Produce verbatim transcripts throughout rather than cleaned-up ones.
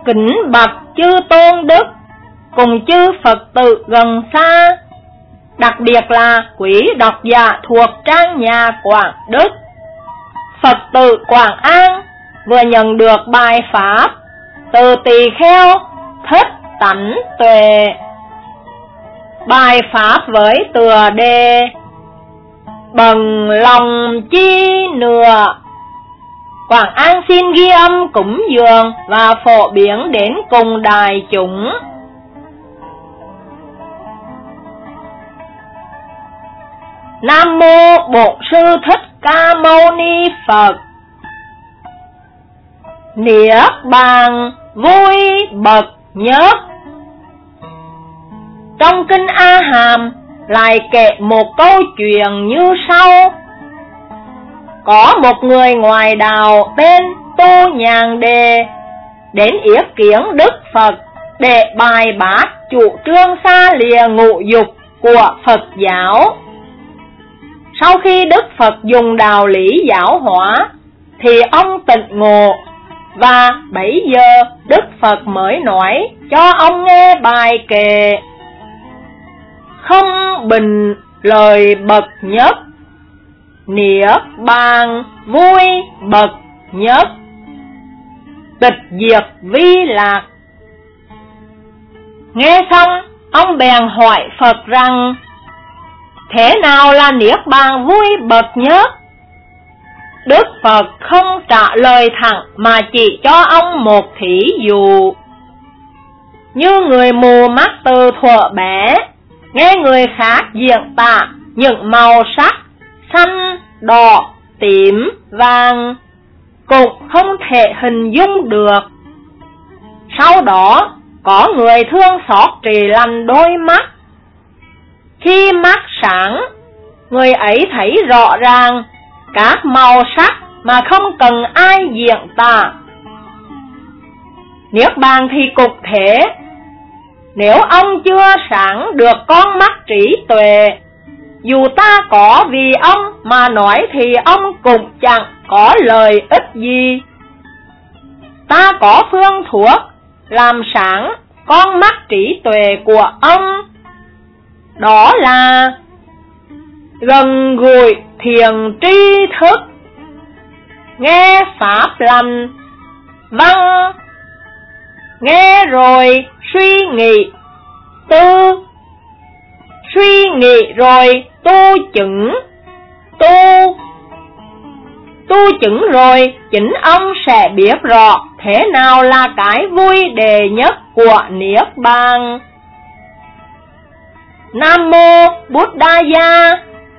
kính bạch chư tôn đức cùng chư Phật tử gần xa, đặc biệt là quý độc giả thuộc trang nhà Quảng Đức. Phật tử Quảng An vừa nhận được bài pháp từ tỳ kheo Thích Tánh Tuệ. Bài pháp với tựa đề Bần lòng chi nửa. Quảng An xin ghi âm cúng dường và phổ biến đến cùng đại chúng. Nam mô Bổn Sư Thích Ca Mâu Ni Phật. Niết bàn vui bậc nhất. Trong kinh A Hàm lại kể một câu chuyện như sau. Có một người ngoài đạo tên Tu Nhàn Đề đến yết kiến Đức Phật để bài bác chủ trương xa lìa ngũ dục của Phật giáo. Sau khi Đức Phật dùng đạo lý giáo hóa thì ông tỉnh ngộ, và bấy giờ Đức Phật mới nói cho ông nghe bài kệ Không bình lời bậc nhất, niết bàn vui bậc nhất, tịch diệt vi lạc. Nghe xong, ông bèn hỏi Phật rằng thế nào là niết bàn vui bậc nhất? Đức Phật không trả lời thẳng mà chỉ cho ông một thí dụ. Như người mù mắt từ thuở bé, nghe người khác diễn tả những màu sắc xanh, đỏ, tím, vàng, cũng không thể hình dung được. Sau đó, có người thương xót trì lành đôi mắt. Khi mắt sáng, người ấy thấy rõ ràng các màu sắc mà không cần ai diễn tả. Niết bàn thì cục thế. Nếu ông chưa sáng được con mắt trí tuệ, dù ta có vì ông mà nói thì ông cũng chẳng có lợi ích gì. Ta có phương thuốc làm sáng con mắt trí tuệ của ông, đó là gần gũi thiền tri thức, nghe pháp lành văn, nghe rồi suy nghĩ tư, suy nghĩ rồi tu chứng, tu tu chứng rồi chính ông sẽ biết rõ thế nào là cái vui đề nhất của niết bàn. Nam mô Buddhaya.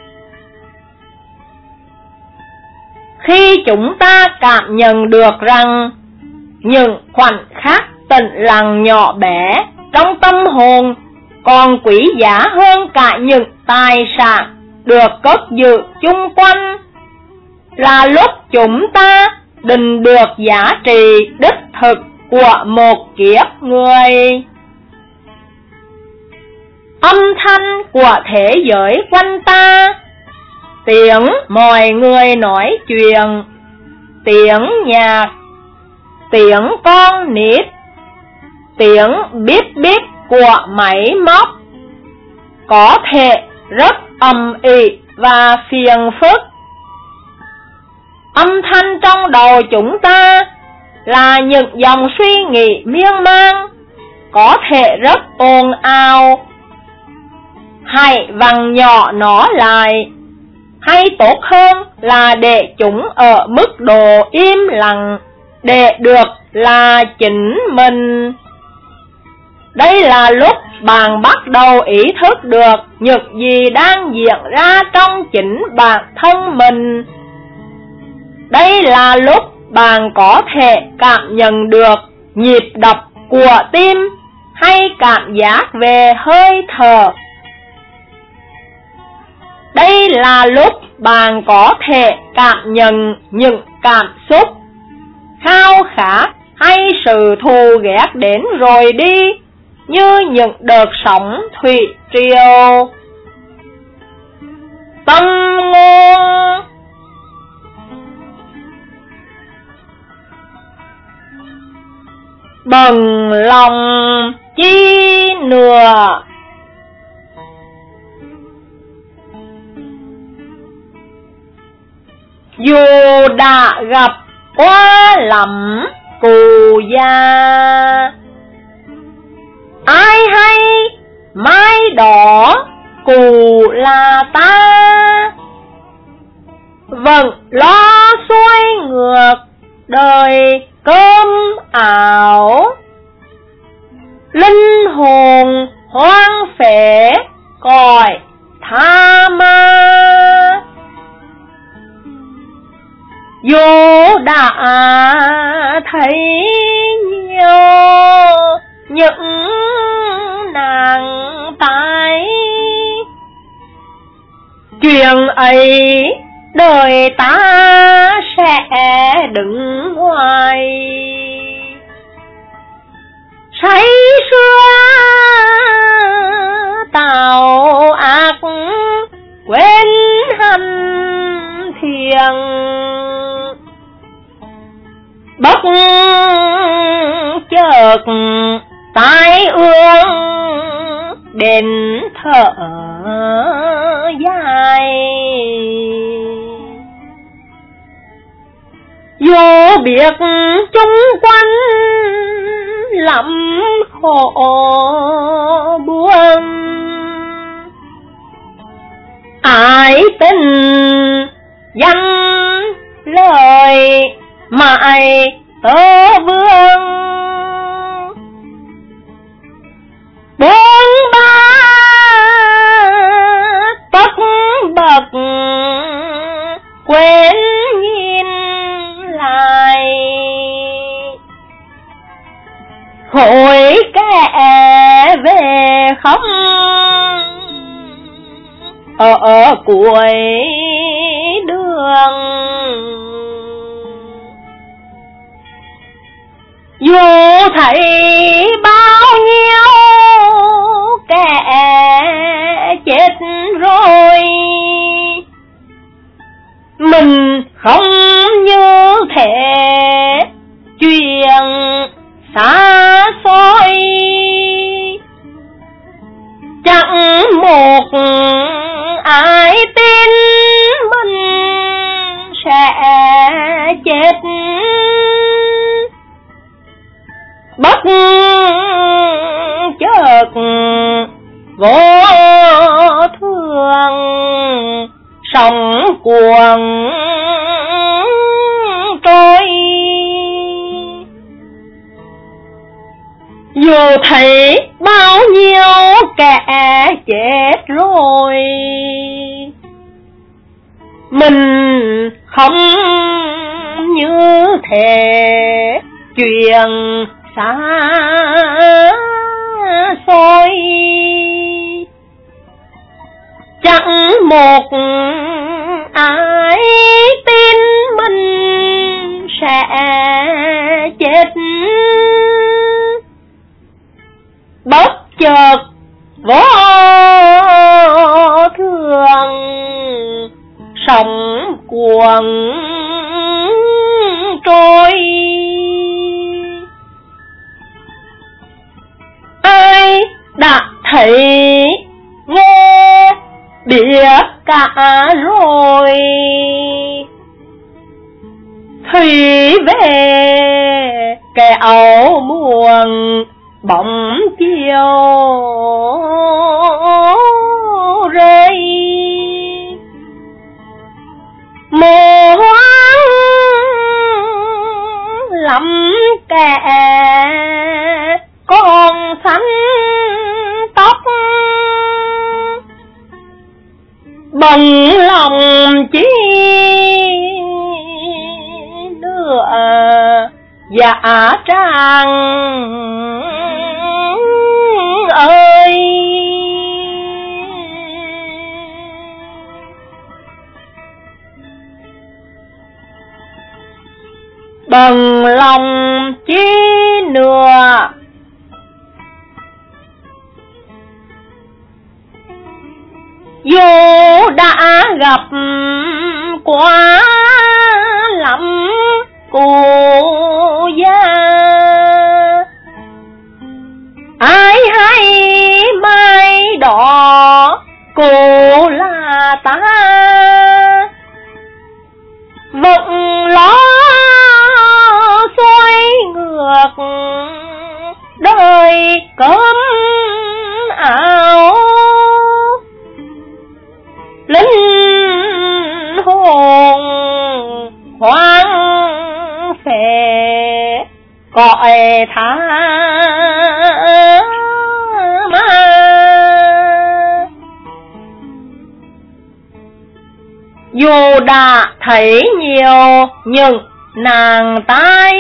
Khi chúng ta cảm nhận được rằng những khoảnh khắc tĩnh lặng nhỏ bé trong tâm hồn còn quý giá hơn cả những tài sản được cất giữ chung quanh, là lúc chúng ta định được giá trị đích thực của một kiếp người. Âm thanh của thế giới quanh ta, tiếng mọi người nói chuyện, tiếng nhạc, tiếng con nít, tiếng bíp bíp của máy móc, có thể rất ầm ĩ và phiền phức. Âm thanh trong đầu chúng ta là những dòng suy nghĩ miên man, có thể rất ồn ào. Hãy vặn nhỏ nó lại, hay tốt hơn là để chúng ở mức độ im lặng để được là chính mình. Đây là lúc bạn bắt đầu ý thức được những gì đang diễn ra trong chính bản thân mình. Đây là lúc bạn có thể cảm nhận được nhịp đập của tim hay cảm giác về hơi thở. Đây là lúc bạn có thể cảm nhận những cảm xúc, khao khát hay sự thù ghét đến rồi đi, như những đợt sóng thủy triều. Tâm ngôn. bần lòng chi nừa. Dù đã gặp quá lắm cù gia, ai hay mai đỏ cù là ta, vẫn lo xuôi ngược đời cơm ảo, linh hồn hoang phế cõi tha ma. Dù đã thấy nhiều những nàng tái, chuyện ấy đời ta sẽ đứng ngoài. Say xưa tạo ác quên hành thiền, bất chợt tai ương đến thở dài. Dù biết chung quanh lắm khổ buồn, ai tin danh lời mãi tớ vương. Bốn ba tất bậc quên nhìn lại, hội kẻ về không ở, ở cuối đường. Dù thấy bao nhiêu kẻ chết rồi, mình không như thể chuyện xa xôi. Chẳng một ai tin mình sẽ chết, bất chợt vô thường sóng cuồng trôi. Dù thấy bao nhiêu kẻ chết rồi, mình không như thể chuyện xa xôi. Chẳng một ai tin mình sẽ chết, bất chợt vô thường sóng cuồng trôi. Ai đã thấy nghe biết cả rồi, thủy về cái áo muồng bóng chiều rơi. Mồ hoang lắm kẻ còn xanh tóc, bần lòng chi nữa dạ trang ơi. Bần lòng chi nữa dù đã gặp quá lắm cô gia, Cô là ta vận lo xoay ngược đời cơm áo, linh hồn hoang phệ cõi tha ma. Dù đã thấy nhiều những nàng tai,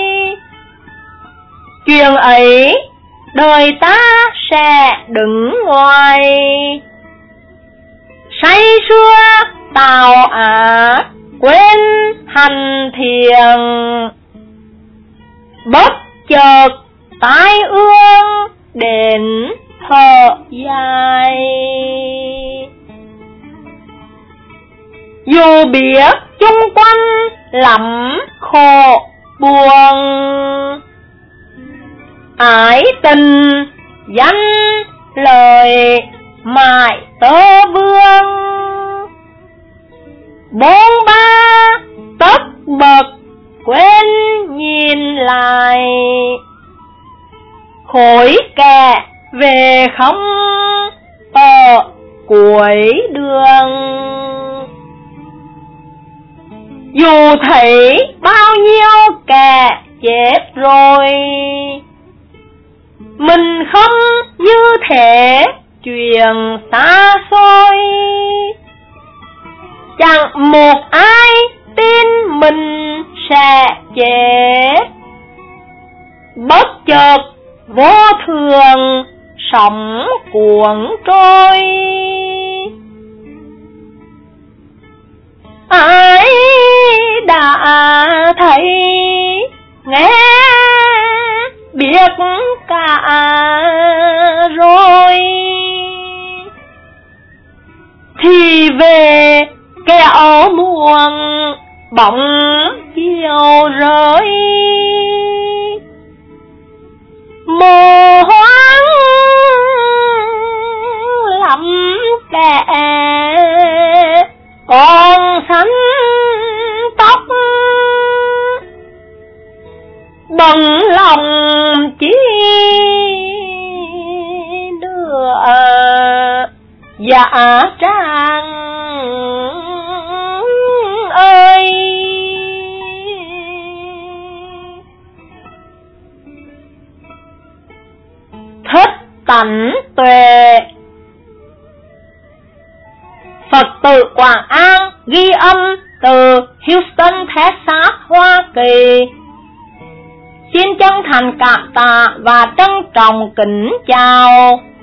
chuyện ấy đời ta sẽ đứng ngoài, say sưa tạo ác quên hành thiện, bất chợt tai ương đến thở dài. Dù biết chung quanh lắm khổ buồn, ái tình danh lời mãi tơ vương, bốn ba tất bậc quên nhìn lại, khối kẻ về không ở cuối đường. Dù thấy bao nhiêu kẻ chết rồi, mình không như thế chuyện xa xôi, chẳng một ai tin mình sẽ chết, bất chợt vô thường sóng cuốn trôi. Ai đã thấy nghe biết cả rồi, thì về kẻo muộn bóng chiều rơi. Mồ hoang lắm kẻ còn xanh tóc, bằng lòng chỉ đưa dạ trang ơi. Thích tánh tuệ. Phật tử Quảng An ghi âm từ Houston, Texas, Hoa Kỳ. Xin chân thành cảm tạ và trân trọng kính chào.